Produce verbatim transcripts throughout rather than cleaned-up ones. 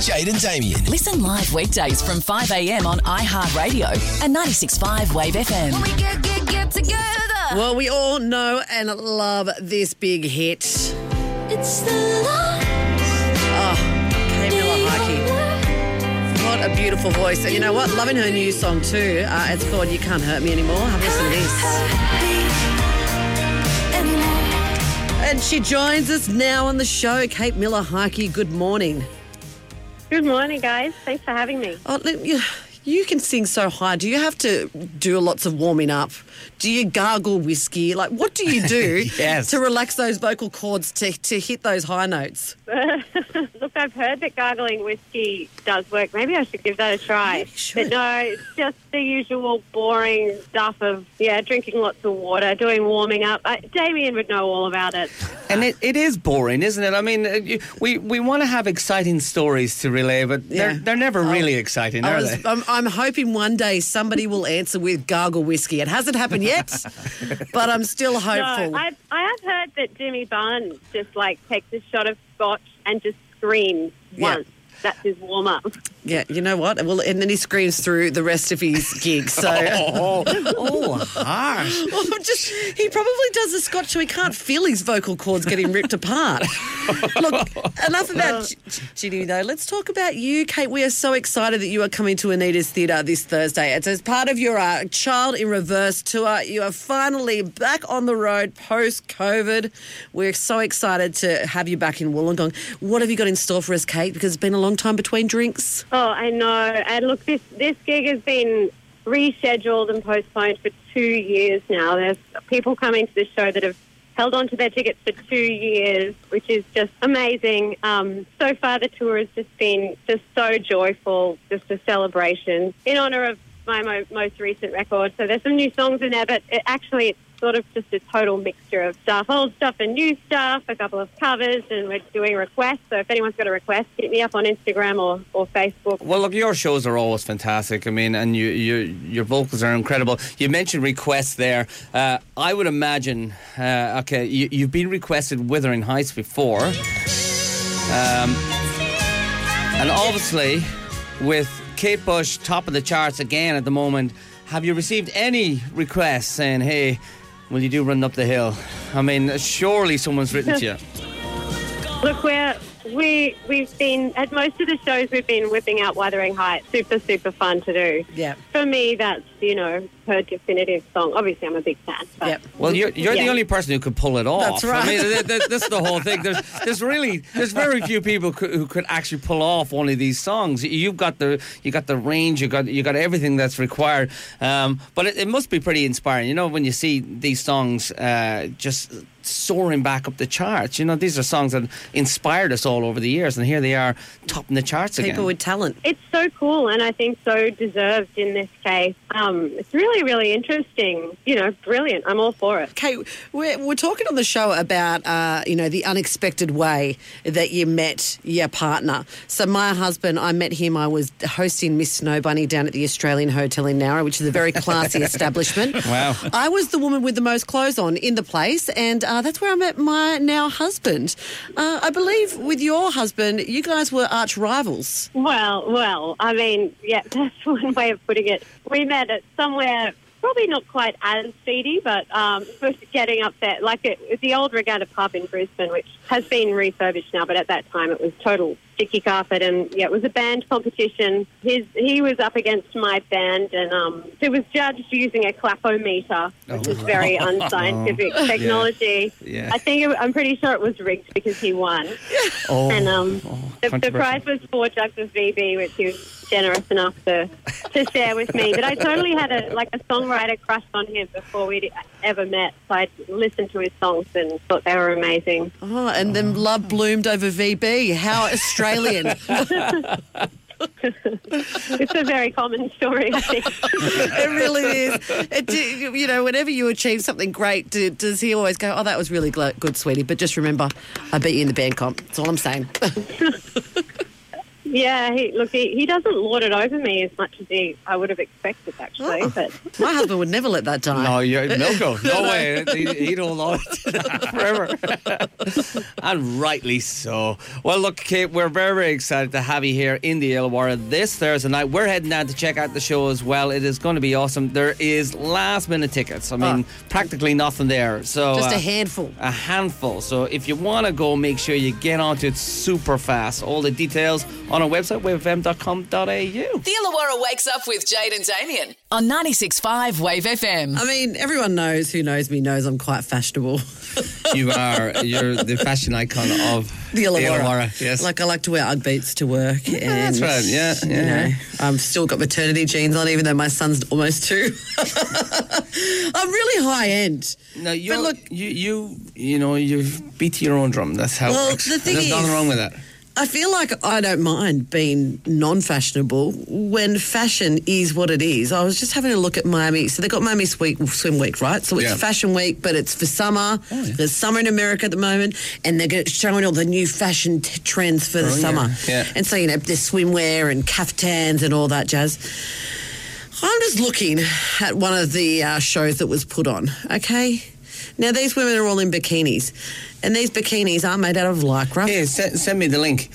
Jade and Damien. Listen live weekdays from five a.m. on iHeartRadio and ninety-six point five Wave F M. When we get, get, get together. Well, we all know and love this big hit. It's the love. Oh, Kate Miller-Heidke. What a beautiful voice. And you know what? Loving her new song too. Uh, it's called You Can't Hurt Me Anymore. Have a listen to this. And she joins us now on the show. Kate Miller-Heidke, good morning. Good morning, guys. Thanks for having me. Oh, look, you, you can sing so high. Do you have to do lots of warming up? Do you gargle whiskey? Like, what do you do Yes. to relax those vocal cords to, to hit those high notes? Look, I've heard that gargling whiskey does work. Maybe I should give that a try. Yeah, you should. But no, it's just the usual boring stuff of, yeah, drinking lots of water, doing warming up. I, Damien would know all about it. And it, it is boring, isn't it? I mean, uh, you, we, we want to have exciting stories to relay, but they're, Yeah. they're never really exciting, I are was, they? I'm, I'm hoping one day somebody will answer with gargle whiskey. It hasn't happened yet, but I'm still hopeful. No, I, I have heard that Jimmy Barnes just, like, takes a shot of scotch and just screams Yeah. once. That's his warm-up. Yeah, you know what? Well, and then he screams through the rest of his gig. So, oh, oh, harsh. oh, just he probably does the scotch so he can't feel his vocal cords getting ripped apart. Look, enough about G- G- Ginny though. Let's talk about you, Kate. We are so excited that you are coming to Anita's Theatre this Thursday. It's as part of your uh, Child in Reverse tour. You are finally back on the road post-COVID. We're so excited to have you back in Wollongong. What have you got in store for us, Kate? Because it's been a long time between drinks. Oh, I know. And look, this, this gig has been rescheduled and postponed for two years now. There's people coming to the show that have held on to their tickets for two years, which is just amazing. Um, so far, the tour has just been just so joyful, just a celebration in honour of my mo- most recent record. So there's some new songs in there, but it, actually it's sort of just a total mixture of stuff, old stuff and new stuff, a couple of covers, and we're doing requests. So if anyone's got a request, hit me up on Instagram or, or Facebook. Well, look, your shows are always fantastic. I mean, and you, you, your vocals are incredible. You mentioned requests there. Uh, I would imagine, uh, okay, you, you've been requested Wuthering Heights before. Um, and obviously, with Kate Bush top of the charts again at the moment, have you received any requests saying, hey, will you do Run Up the Hill? I mean, surely someone's written to you. Look, we're, we, we've been, at most of the shows, we've been whipping out Wuthering Heights. Super, super fun to do. Yeah. For me, that's, you know, her definitive song. Obviously, I'm a big fan. But Yep. Well, you're, you're Yeah. the only person who could pull it off. That's right. I mean, th- th- this is the whole thing. There's, there's really, there's very few people co- who could actually pull off one of these songs. You've got the, you got the range, you got, you got everything that's required. Um, but it, it must be pretty inspiring, you know, when you see these songs uh, just soaring back up the charts. You know, these are songs that inspired us all over the years, and here they are topping the charts again. People with talent. it's so cool, and I think so deserved in this case. Um, it's really, really interesting. You know, brilliant. I'm all for it. Kate, we're, we're talking on the show about, uh, you know, the unexpected way that you met your partner. So my husband, I met him, I was hosting Miss Snow Bunny down at the Australian Hotel in Nowra, which is a very classy establishment. Wow. I was the woman with the most clothes on in the place, and uh, that's where I met my now husband. Uh, I believe with your husband, you guys were arch rivals. Well, well, I mean, yeah, that's one way of putting it. We met at somewhere probably not quite as seedy, but um, just getting up there, like it, it was the old Regatta pub in Brisbane, which has been refurbished now, but at that time it was total sticky carpet, and yeah, it was a band competition. His he was up against my band, and um, it was judged using a clapometer, which is very unscientific technology. Yeah. I think it, I'm pretty sure it was rigged because he won. Oh, And um, oh, the, the controversial. prize was four jugs of V B, which he was generous enough to to share with me. But I totally had a like a songwriter crush on him before we'd ever met. So I listened to his songs and thought they were amazing. Oh, and then love bloomed over V B. How Australian. It's a very common story, I think. It really is. It, do- you know, whenever you achieve something great, do, does he always go, oh, that was really gl- good, sweetie, but just remember, I beat you in the band comp. That's all I'm saying. Yeah, he, look, he, he doesn't lord it over me as much as he I would have expected, actually. Oh. But My husband would never let that die. No, you're Milko. No way. He, he don't know it forever. And rightly so. Well, look, Kate, we're very, very excited to have you here in the Illawarra this Thursday night. We're heading down to check out the show as well. It is going to be awesome. There is last minute tickets. I mean, Oh. practically nothing there. So Just uh, a handful. A handful. So if you want to go, make sure you get onto it super fast. All the details on our website, wave f m dot com dot a u. The Illawarra wakes up with Jade and Damien on ninety-six point five Wave F M. I mean, everyone knows who knows me knows I'm quite fashionable. You are. You're the fashion icon of The Illawarra. Illawarra, yes. Like, I like to wear Ugg boots to work. And, that's right, yeah, yeah, You know, yeah. I've still got maternity jeans on, even though my son's almost two. I'm really high end. No, you But look- you you you know you beat to your own drum. That's how Well, it works. the thing There's nothing is- wrong with that. I feel like I don't mind being non-fashionable when fashion is what it is. I was just having a look at Miami. So they got Miami Week, Swim Week, right? So it's Yeah. Fashion Week, but it's for summer. Oh, yeah. There's summer in America at the moment, and they're showing all the new fashion t- trends for the Oh, yeah. summer. Yeah. And so, you know, there's swimwear and caftans and all that jazz. I'm just looking at one of the uh, shows that was put on, okay? Now, these women are all in bikinis, and these bikinis are made out of Lycra. Hey, send, send me the link.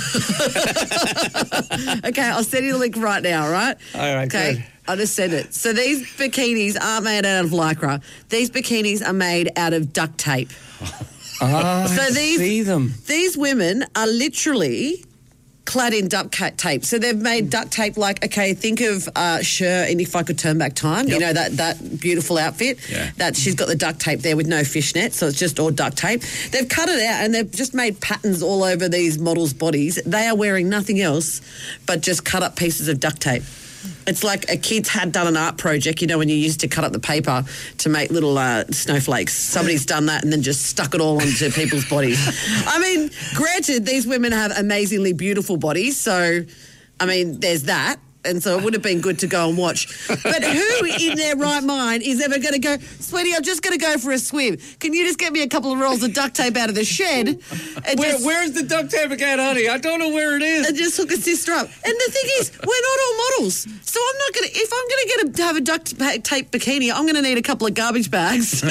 Okay, I'll send you the link right now, right? All right, Okay, good. I'll just send it. So these bikinis aren't made out of Lycra. These bikinis are made out of duct tape. Ah, So I these- see them. These women are literally clad in duct ca- tape. So they've made duct tape like, okay, think of uh, Cher in If I Could Turn Back Time. You Yep. know, that, that beautiful outfit? Yeah. That she's got the duct tape there with no fishnet, so it's just all duct tape. They've cut it out and they've just made patterns all over these models' bodies. They are wearing nothing else but just cut up pieces of duct tape. It's like a kid's had done an art project, you know, when you used to cut up the paper to make little uh, snowflakes. Somebody's done that and then just stuck it all onto people's bodies. I mean, granted, these women have amazingly beautiful bodies, so, I mean, there's that. And so it would have been good to go and watch. But who in their right mind is ever going to go, sweetie, I'm just going to go for a swim. Can you just get me a couple of rolls of duct tape out of the shed? And Where, just, where's the duct tape again, honey? I don't know where it is. and just hook a sister up. And the thing is, we're not all models. So I'm not going to, if I'm going to get a, to have a duct pa- tape bikini, I'm going to need a couple of garbage bags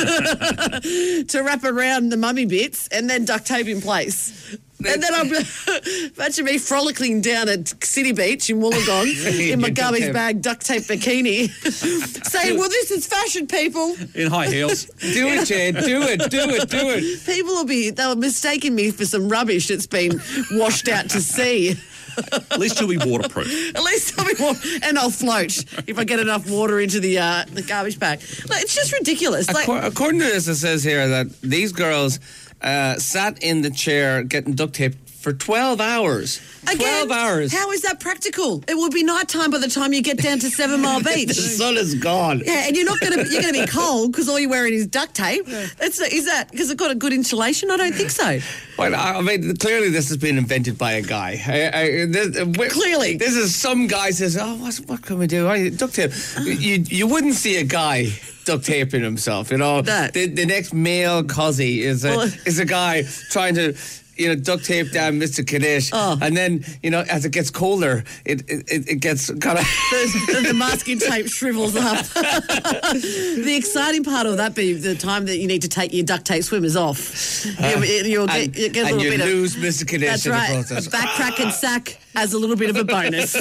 to wrap around the mummy bits and then duct tape in place. And then I'm imagine me frolicking down at City Beach in Wollongong in my Your duct garbage tape. bag duct tape bikini, saying, "Well, this is fashion, people." In high heels. Do it, Jade. Do it. Do it. Do it. People will be they'll mistaking me for some rubbish that's been washed out to sea. At least you'll be waterproof. At least I'll be warm, and I'll float if I get enough water into the uh, the garbage bag. Like, it's just ridiculous. Like, Accor- According to this, it says here that these girls uh, sat in the chair getting duct tape for twelve hours. again, twelve hours. How is that practical? It will be nighttime by the time you get down to Seven Mile The Beach. sun is gone. Yeah, and you're not going to you're going to be cold because all you're wearing is duct tape. That's is that because it got a good insulation? I don't think so. Well, I mean, clearly this has been invented by a guy. I, I, this, uh, wh- Clearly. this is some guy says, "Oh, what's, what can we do? Oh, duct tape." You you wouldn't see a guy duct taping himself. You know, That. the, the next male cozzy is a Well- is a guy trying to. You know, duct tape down Mister Kadesh, Oh. and then you know, as it gets colder, it it, it gets kind of. the, the masking tape shrivels up. The exciting part of that be the time that you need to take your duct tape swimmers off. You, you'll get, and you get a and little you bit lose of. Mister Kadesh That's in right. the A process. backcrack and sack as a little bit of a bonus.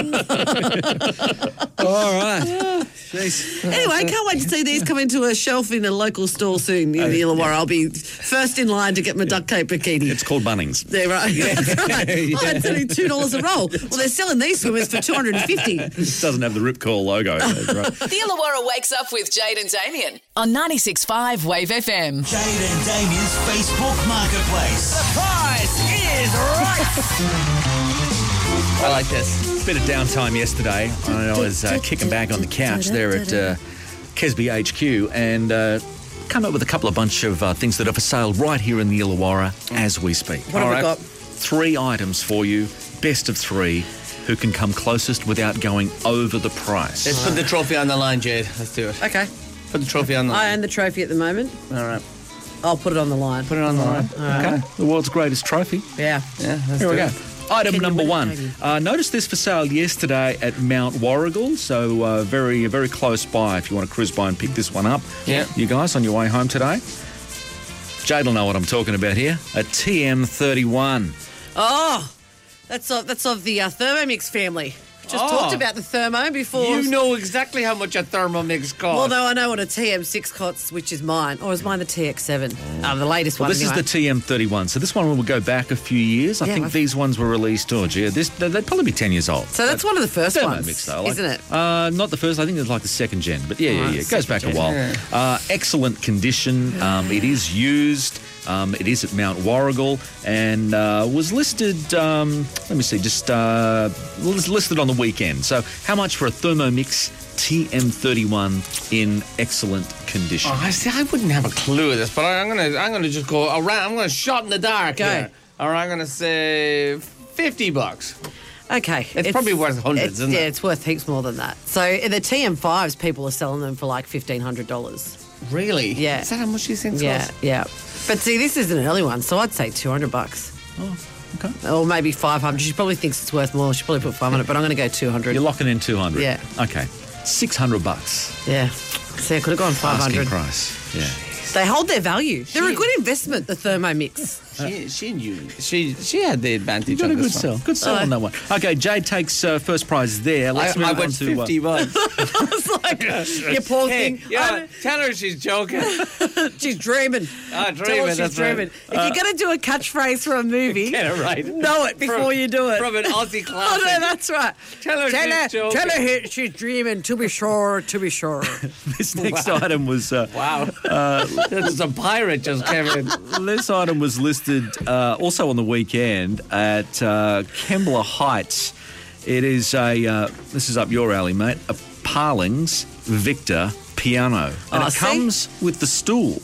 All right. Anyway, can't wait to see these come into a shelf in a local store soon in the Illawarra. I'll be first in line to get my duct tape bikini. It's called Bunnings. There, right. That's right. Oh, it's only two dollars a roll. Well, they're selling these swimmers for two hundred and fifty. It doesn't have the Ripcord logo. That's right. The Illawarra wakes up with Jade and Damien on ninety-six point five Wave F M. Jade and Damien's Facebook Marketplace. The prize is right. I like this. Bit of downtime yesterday. I was uh, kicking back on the couch there at uh, Kesby H Q and uh, come up with a couple of bunch of uh, things that are for sale right here in the Illawarra as we speak. What have we got? Three items for you, best of three, who can come closest without going over the price. Let's put the trophy on the line, Jade. Let's do it. Okay. Put the trophy on the I line. own the trophy at the moment. All right. I'll put it on the line. Put it on the line. Okay, the world's greatest trophy. Yeah. Yeah, let's Here we do go. it. Item Can you number win it, one. Damien? Uh, noticed this for sale yesterday at Mount Warrigal, so uh, very, very close by if you want to cruise by and pick this one up. Yeah. You guys on your way home today? Jade will know what I'm talking about here. A T M thirty-one. Oh, that's of, that's of the uh, Thermomix family. Just Oh. talked about the Thermo before. You know exactly how much a Thermomix costs. Well, no, I know what a T M six costs, which is mine. Or is mine the T X seven? Uh, the latest Well, one. this anyway. is the T M thirty-one, so this one will go back a few years. I Yeah, think I've- these ones were released, oh, gee, this, they'd probably be ten years old. So that's one of the first Thermomix, ones, though, like- isn't it? Uh, not the first. I think it's like the second gen. But yeah, yeah, Right, yeah. It goes back second a while. gen. Uh, excellent condition. Um, it is used. Um, it is at Mount Warrigal and uh, was listed, um, let me see, just uh, was listed on the weekend. So how much for a Thermomix T M thirty-one in excellent condition? Oh, I see. I wouldn't have a clue of this, but I'm gonna, I'm gonna just go around. I'm gonna shot in the dark. Go. Here. All right, I'm gonna say fifty bucks. Okay. It's probably worth hundreds, it's, isn't yeah, it? it's worth heaps more than that. So in the T M fives, people are selling them for like fifteen hundred dollars. Really? Yeah. Is that how much these things Yeah, cost? yeah. But see, this is an early one, so I'd say two hundred bucks. Oh, okay. Or maybe five hundred. She probably thinks it's worth more. She probably put five hundred, but I'm going to go two hundred. You're locking in two hundred? Yeah. Okay. six hundred bucks. Yeah. See, I could have gone five Asking hundred. price. Yeah. They hold their value. They're a good investment, the Thermomix. She, she knew. She, she had the advantage. You got a on good this sell. one. Good sell Oh. on that one. Okay, Jade takes uh, first prize there. Let's I, move I on went to fifty bucks. I was like, you poor Hey, thing. yeah, tell her she's joking. I'm- she's dreaming. Ah, Tell dreaming, her she's that's right. dreaming. If you're going to do a catchphrase for a movie, Get it right. know it before From- you do it. From an Aussie Oh, classic. no, that's right. Tell her tell she's her, joking. tell her he- she's dreaming, to be sure, to be sure. This next item was uh, Wow. There's a pirate just came in. this item was listed uh, also on the weekend at uh, Kembla Heights. It is a uh, this is up your alley, mate. A Parlings Victor piano, and Oh, it see? comes with the stool.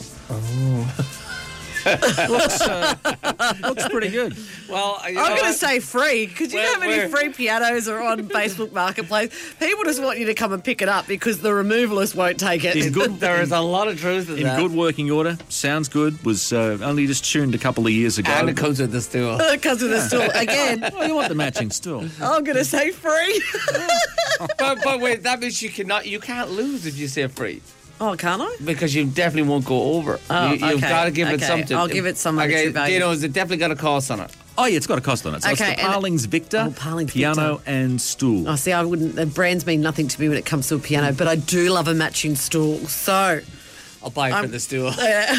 looks, uh, looks pretty good. Well, you know I'm going to what? say free, because you know how Where- many where- free pianos are on Facebook Marketplace? People just want you to come and pick it up because the removalist won't take it. In good, There is a lot of truth in, in that. good working order. Sounds good. Was uh, only just tuned a couple of years ago. And it comes with the stool. It comes with a stool. Again, Oh, you want the matching stool? I'm going to say free. but, but wait, that means you cannot, you can't lose if you say free. Oh, can't I? Because you definitely won't go over. Oh, you, you've okay, got to give it okay. something. I'll give it some monetary Okay, value. Dino, has it definitely got a cost on it? Oh yeah, it's got a cost on it. So Okay, it's the and- Parlings Victor Oh, Parlings piano Victor. and stool. Oh, see, I wouldn't. The brands mean nothing to me when it comes to a piano, but I do love a matching stool. So I'll buy it for I'm- the stool.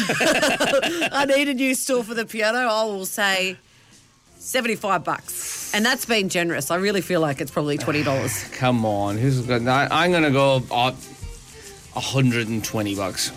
I need a new stool for the piano. I will say seventy-five bucks, and that's been generous. I really feel like it's probably twenty dollars. Come on, who's going? I'm going to go uh, one hundred twenty bucks.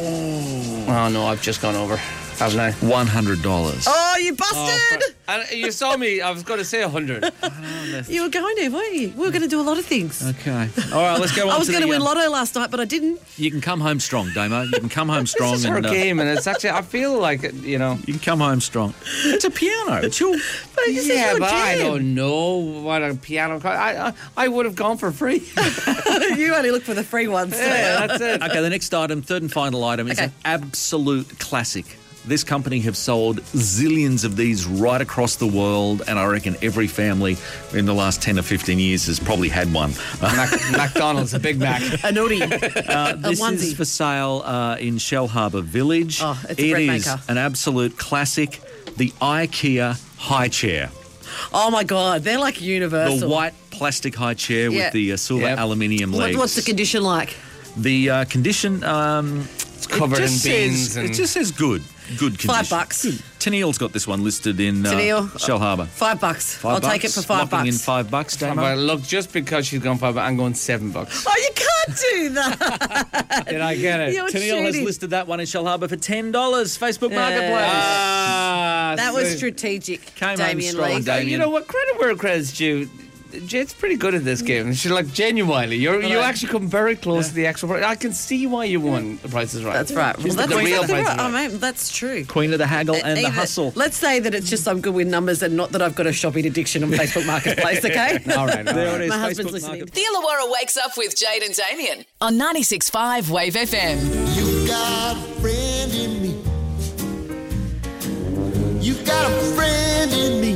Oh no, I've just gone over, haven't I? One hundred dollars. Oh, you busted! And you saw me. I was going to say one hundred. You were going to, weren't you? We were going to do a lot of things. Okay. All right, let's go on I was to going the, to win um, Lotto last night, but I didn't. You can come home strong, Damo. You can come home strong This is her and uh, game, and it's actually. I feel like it, you know. you can come home strong. It's a piano. It's your. But this is Yeah, your but I jam. don't know what a piano. co- I I, I would have gone for free. You only look for the free ones. Yeah, that's it. Okay, the next item, third and final item, is Okay. an absolute classic. This company have sold zillions of these right across the world, and I reckon every family in the last ten or fifteen years has probably had one. Mac, McDonald's, a Big Mac. A nudie. Uh, this onesie. is for sale uh, in Shell Harbour Village. Oh, it's a It bread is maker. an absolute classic, the IKEA high chair. Oh my God, they're like universal. The white plastic high chair Yeah. with the uh, silver Yep. aluminium What, legs. what's the condition like? The uh, condition? Um, It's covered it in just beans. says, and It just says good. Good condition. Five bucks. Good. Tennille's got this one listed in uh, Tennille, Shell Harbour. Five bucks. Five I'll bucks. take it for five Locking bucks. in five bucks, Damo. But look, just because she's gone five, I'm going seven bucks. Oh, you can't do that. Did I get it? You're Tennille has shooting. listed that one in Shell Harbour for ten dollars. Facebook Yeah. Marketplace. Ah, That was see. strategic, Came home Damien strong, Lee. Damien. You know what? Credit where credit's due. Jade's pretty good at this game. She's like, genuinely, you're, you I- actually come very close to the actual price. I can see why you won The Price is Right. That's right. She's Well, the that's real exactly Price right. is I Right. mean, that's true. Queen of the haggle and the Either- hustle. Let's say that it's just I'm good with numbers and not that I've got a shopping addiction on Facebook Marketplace, okay? All right, all There right. it is. My Facebook husband's listening. Market- The Illawarra Wakes Up with Jade and Damien on ninety-six point five Wave F M. You got a friend in me. You got a friend in me. You know what?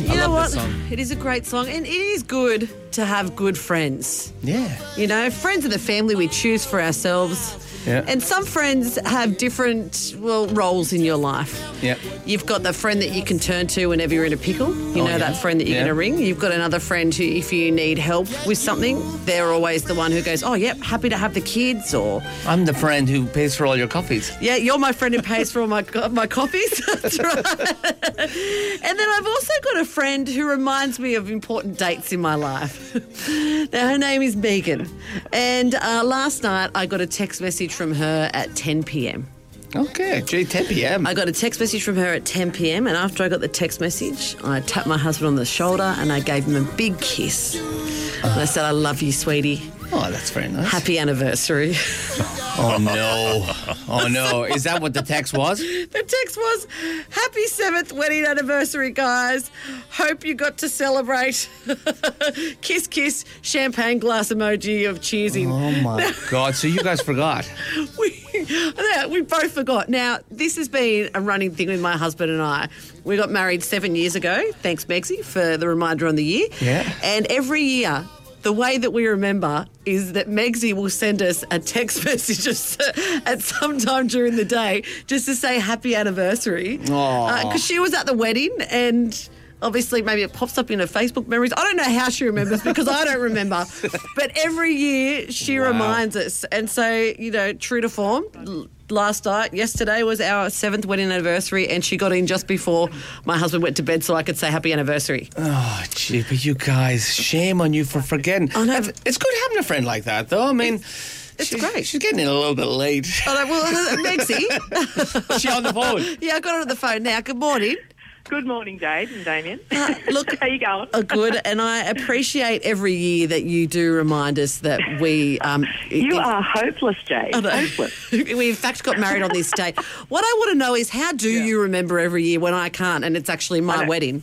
what? song. It is a great song, and it is good to have good friends. Yeah. You know, friends are the family we choose for ourselves. Yeah. And some friends have different, well, roles in your life. Yeah. You've got the friend that you can turn to whenever you're in a pickle. You Oh, know, yeah. that friend that you're Yeah. going to ring. You've got another friend who, if you need help with something, they're always the one who goes, oh, yep, happy to have the kids, or... I'm the friend who pays for all your coffees. Yeah, you're my friend who pays for all my my coffees. That's right. And then I've also got a friend who reminds me of important dates in my life. Now, her name is Megan. And uh, last night I got a text message from her at ten p.m. Okay, gee, ten p.m. I got a text message from her at ten p.m. and after I got the text message, I tapped my husband on the shoulder and I gave him a big kiss. And I said, I love you, sweetie. Oh, that's very nice. Happy anniversary. Oh, no. Oh, no. Is that what the text was? The text was, happy seventh wedding anniversary, guys. Hope you got to celebrate. Kiss, kiss, champagne glass emoji of cheersing. Oh, my God. So you guys forgot. We, yeah, we both forgot. Now, this has been a running thing with my husband and I. We got married seven years ago. Thanks, Megsy, for the reminder on the year. Yeah. And every year, the way that we remember is that Megsy will send us a text message at some time during the day just to say happy anniversary. Aw. Because she was at the wedding and... Obviously, maybe it pops up in her Facebook memories. I don't know how she remembers because I don't remember. But every year she Wow. reminds us. And so, you know, true to form, l- last night, yesterday was our seventh wedding anniversary and she got in just before my husband went to bed so I could say happy anniversary. Oh, gee, but you guys, shame on you for forgetting. I know. It's good having a friend like that, though. I mean, It's she- great. She's getting in a little bit late. Oh, no, well, Megsy. Is she on the phone? Yeah, I got her on the phone now. Good morning. Good morning, Jade and Damien. Uh, look, How you going? uh, good, and I appreciate every year that you do remind us that we... Um, You in- are hopeless, Jade. I know. Hopeless. We in fact got married on this day. What I want to know is how do you remember every year when I can't and it's actually my know. wedding?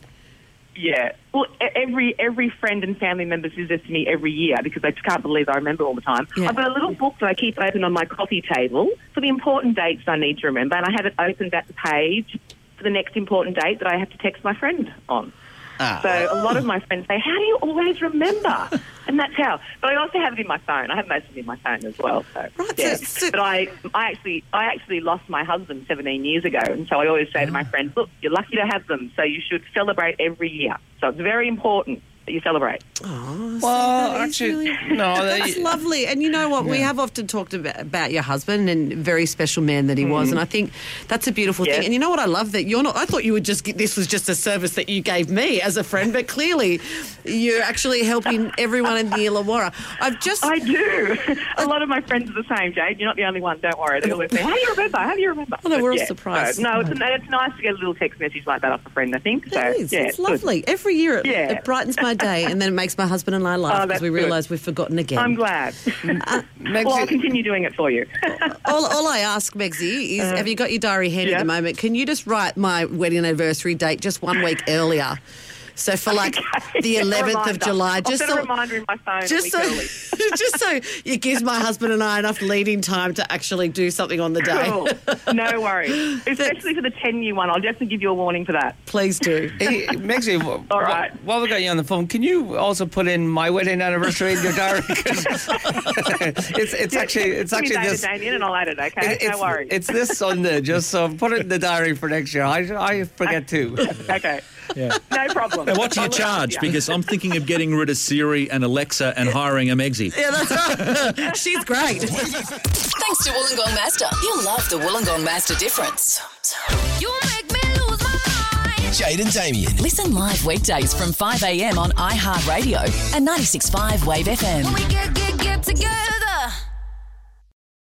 Yeah. Well, e- every every friend and family member says this to me every year because I just can't believe I remember all the time. Yeah. I've got a little book that I keep open on my coffee table for the important dates I need to remember, and I have it opened at the page for the next important date that I have to text my friend on. Ah. So a lot of my friends say, how do you always remember? And that's how. But I also have it in my phone. I have most of it in my phone as well. So, Right, yeah. so- so- But I, I actually, I actually lost my husband seventeen years ago, and so I always say to my friends, look, you're lucky to have them, so you should celebrate every year. So it's very important that you celebrate. Oh, Well, that is actually, really- no. That's They, lovely. And you know what? We have often talked about, about your husband and very special man that he was. And I think that's a beautiful Yes. thing. And you know what I love? That you're not, I thought you would just, get, this was just a service that you gave me as a friend, but clearly you're actually helping everyone in the Illawarra. I've just... I do. A lot of my friends are the same, Jade. You're not the only one. Don't worry. They always say, how do you remember? How do you remember? Oh, no, But we're all yeah, surprised. So, no, it's, it's nice to get a little text message like that off a friend, I think. So, It is. yeah, it's good. lovely. Every year it, Yeah. it brightens my day and then it makes my husband and I laugh Oh, because that's we good. realise we've forgotten again. I'm glad. Megsy- well, I'll continue doing it for you. all, all I ask, Megsy, is have you got your diary handy at yeah. the moment? Can you just write my wedding anniversary date just one week earlier? So for like the A eleventh of reminder. July, I'll just set so, a reminder in my phone just a so, week early. just so it gives my husband and I enough leading time to actually do something on the day. Cool. No worries. Especially for the ten-year one. I'll definitely give you a warning for that. Please do. Hey, Megsy, wh- All right. wh- while we got you on the phone, can you also put in my wedding anniversary in your diary? 'Cause it's it's actually it's Give me actually that, this. Damien, and I'll add it, okay? It's, no worries. it's this Sunday, just so put it in the diary for next year. I, I forget too. Okay. Yeah. No problem. Now, what do you I'll look charge? after you. Because I'm thinking of getting rid of Siri and Alexa and hiring a Megsy. Yeah, that's right. She's great. Thanks to Wollongong Master. You'll love the Wollongong Master difference. You make me lose my mind. Jade and Damien. Listen live weekdays from five a.m. on iHeartRadio and ninety-six point five Wave F M. When we get, get, get together.